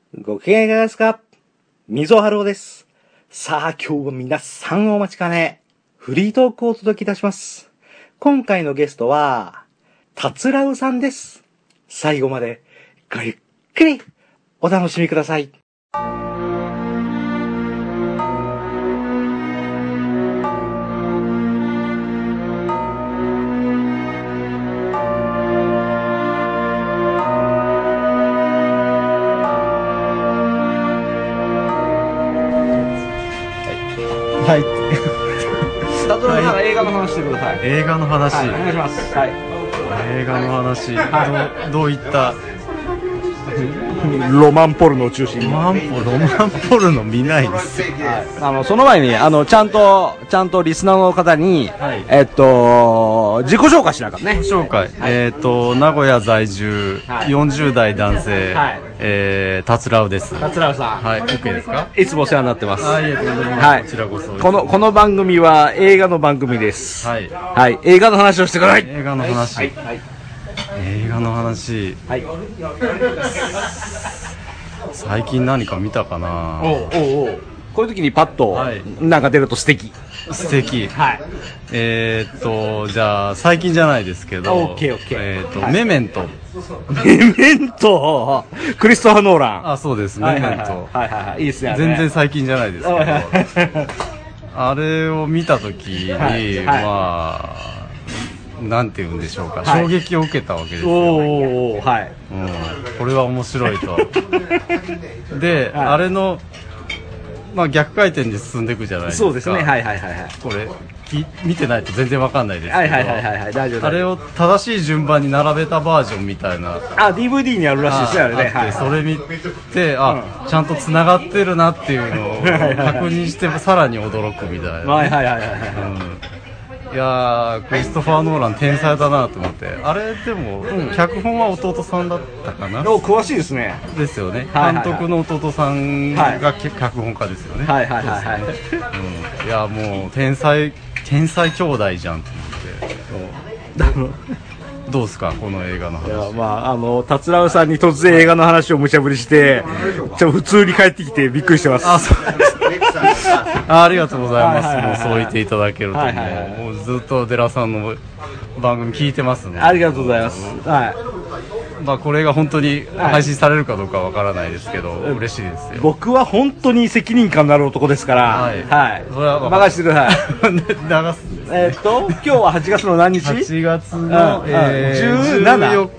ご機嫌いかがですか？溝春夫です。さあ、今日は皆さんお待ちかね、フリートークをお届けいたします。今回のゲストは、たつらうさんです。最後までごゆっくりお楽しみください。はい。たつらうさんが映画の話してください。 映画の話、 はい、お願いします。はい。 映画の話、 はどういったロマンポルノを中心に。 ロマンポルノ見ないですよ。 その前に、ちゃんとリスナーの方に、 はい、 自己紹介しなかったね。 紹介。 はい、 名古屋在住、 はい、 40代男性、 はい、 たつらうです。 たつらうさん。 はい、OK ですか？ いつもお世話になってます。 はい、こちらこそ。 この番組は映画の番組です。 はい。 はい、映画の話をしてください。 映画の話。 はい。はい。 映画の話。 はい。 最近何か見たかな。 おう。こういう時にパッと、 はい、 なんか出ると素敵。 はい。じゃあ最近じゃないですけど、メメント。 クリストファー・ノーラン。 あ、そうです。メメント。 はい。いいですね。 全然最近じゃないですけど、あれを見たときに、まあ、なんて言うんでしょうか、衝撃を受けたわけですよ。 はい。 これは面白いと。で、あれの、まあ逆回転で進んでいくじゃないですか。 そうですね。はい。 これ見てないと全然わかんないですけど。 大丈夫。 あれを正しい順番に並べたバージョンみたいな。 DVD にあるらしいですね、あれね。 はい。それ見て、ちゃんと繋がってるなっていうのを確認してさらに驚くみたいな。 はい。 いやー、クリストファー・ノーラン天才だなと思って。あれでも、脚本は弟さんだったかな。 詳しいですね。 ですよね。監督の弟さんが脚本家ですよね。 はい。 いや、もう天才兄弟じゃんと思って。どうですか、この映画の話。いや、 まあ、たつらうさんに突然映画の話を無茶ぶりして、普通に帰ってきてびっくりしてます。 ありがとうございます。もうそう言っていただけると、もうずっと寺さんの番組聞いてますので。 ありがとうございます。はい。 まあこれが本当に配信されるかどうかわからないですけど、嬉しいですよ。 僕は本当に責任感のある男ですから、はい。それは任せてください。今日は8月の何日 ？8月の 14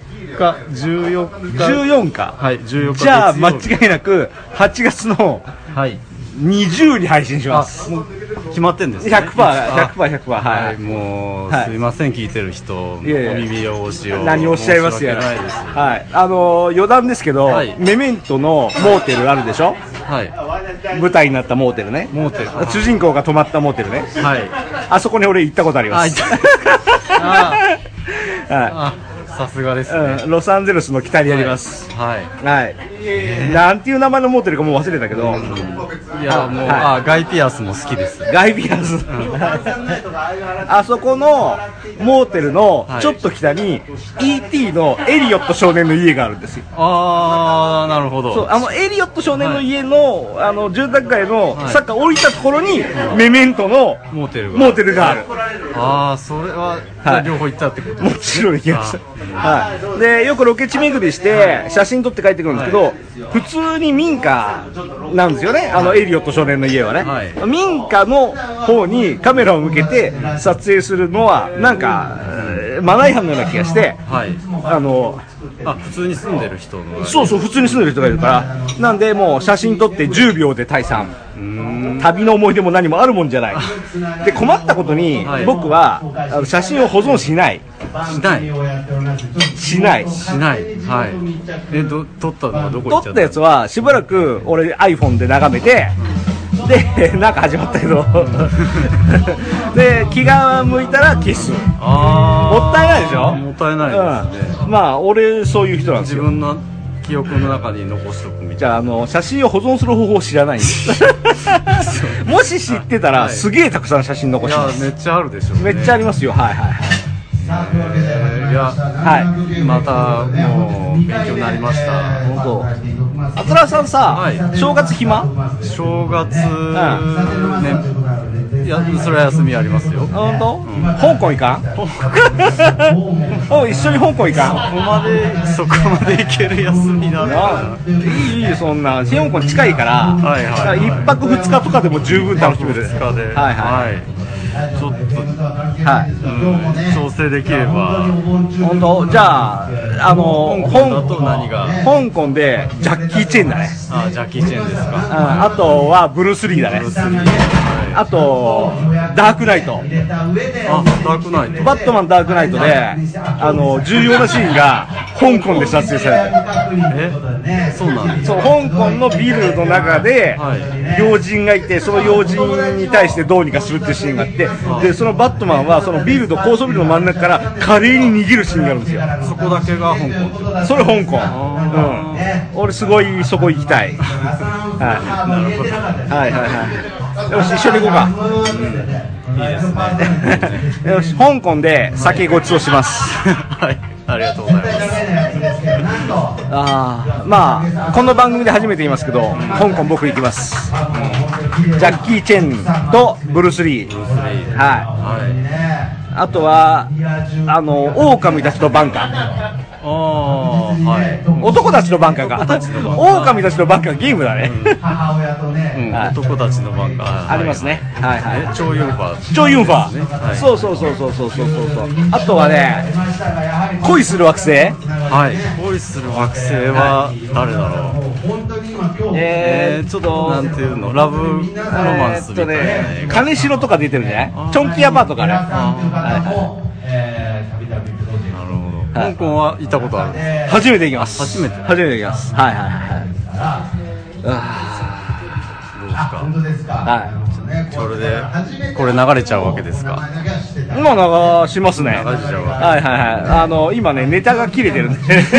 か。 はい、14日。 じゃあ間違いなく8月の20に配信します。 決まってんですね。 100%。はい。 もうすいません、聞いてる人、お耳汚しを。 何をおっしゃいますやら。はい。余談ですけど、メメントのモーテルあるでしょ？ はい。 舞台になったモーテルね。主人公が泊まったモーテルね。 はい。 あそこに俺行ったことあります。 はい。さすがですね。 ロサンゼルスの北にあります。 はい。 なんていう名前のモーテルかもう忘れたけど。 いや、もう、ガイピアスも好きです。 ガイピアス。あそこのモーテルのちょっと北に E.T. のエリオット少年の家があるんですよ。 あー、なるほど。 そう、エリオット少年の家の、住宅街の坂降りたところに、メメントのモーテルがある。 あー、それは、両方行ったってこともちろん行きました。はい。で、よくロケ地巡りして、写真撮って帰ってくるんですけど、普通に民家なんですよね、エリオット少年の家はね。民家の方にカメラを向けて撮影するのは、なんか、マナー違反のような気がして、 普通に住んでる人の。 そう、普通に住んでる人がいるから、なんでもう写真撮って10秒で退散。旅の思い出も何もあるもんじゃない。で、困ったことに、僕は写真を保存しない。しない。 はい。撮ったのはどこ行っちゃった？ 撮ったやつはしばらく俺 iPhone で眺めて、で、なんか始まったけどで、気が向いたら消す。もったいないでしょ？ もったいないですね。 まあ、俺そういう人なんですよ。 自分の記憶の中に残しとくみたいな。 じゃあ、写真を保存する方法を知らないんですもし知ってたら、すげえたくさん写真残します。 いや、めっちゃあるでしょうね。 めっちゃありますよ。はい。 いや、またもう勉強になりました。 本当。 あつらさんさ、正月暇？ 正月、ね。いや、それは休みありますよ。 本当？香港行かん？一緒に香港行かん？ そこまで行ける休みなのかな。 いいそんな。香港近いから、1泊2日とかでも十分楽しめる。 2日で。ちょっと、調整できれば。 本当？じゃあ、 香港でジャッキー・チェンだね。 ジャッキー・チェンですか。 あとはブルース・リーだね。あとダークナイト。 ダークナイト。 バットマンダークナイトで重要なシーンが香港で撮影されてる。 そうなんです。 そう、香港のビルの中で要人がいて、その要人に対してどうにかするっていうシーンがあって、でそのバットマンはそのビルと高層ビルの真ん中から華麗に逃げるシーンがあるんですよ。 そこだけが香港。 それ香港。俺すごいそこ行きたい。なるほど。 よし、一緒に行こうか。 いいですね。 よし、香港で酒ごちそうします。 はい、ありがとうございます。 まあこの番組で初めて言いますけど、香港僕行きます。ジャッキー・チェンとブルース・リー。あとは狼たちのバンカー。男たちのバンカーか。狼たちのバンカーゲームだね。 男たちのバンカーありますね。 超ユンファー。 超ユンファー。そう。あとはね、恋する惑星。 恋する惑星は誰だろう。ちょっとなんていうの、ラブロマンスみたいな。 金城とか出てるんじゃない？チョンキーアパートかね。 香港は行ったことある？ 初めて行きます。 初めて行きます。 どうですか？それでこれ流れちゃうわけですか？ 今流しますね。今ねネタが切れてるんで。 なるほ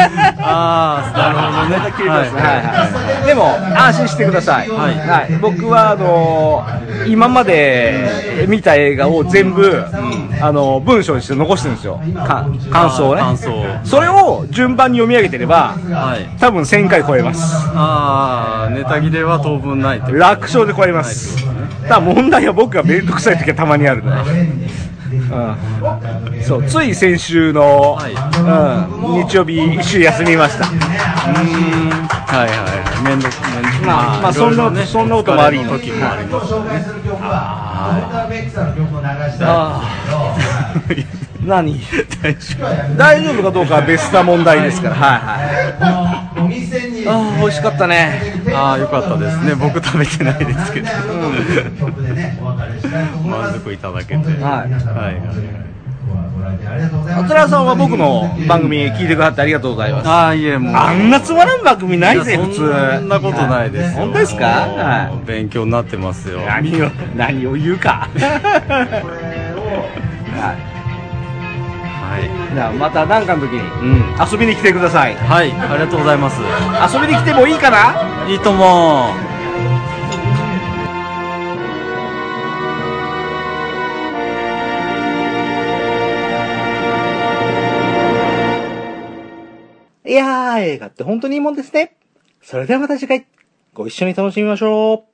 どね。 ネタ切れてますね。でも安心してください。僕は今まで見た映画を全部文章にして残してるんですよ。感想をね。それを順番に読み上げてれば、多分1000回超えます。 ネタ切れは当分ない。 楽勝で超えます。ただ問題は僕が面倒くさい時がたまにあるね。そう、つい先週の日曜日一週休みました。 面倒くさい。 まあそんなこともありの時もありますね。何？大丈夫かどうかは別な問題ですから。美味しかったね。 よかったですね。僕食べてないですけど。満足いただけて。 あつらさんは僕の番組聞いてくださってありがとうございます。 いえ、もうあんなつまらん番組ないぜ普通。 そんなことないですよ。 本当ですか？ 勉強になってますよ。 何を言うか。じゃあまた何かの時に遊びに来てください。 ありがとうございます。 遊びに来てもいいかな？ いいと思う。 いやー、映画って本当にいいもんですね。それではまた次回ご一緒に楽しみましょう。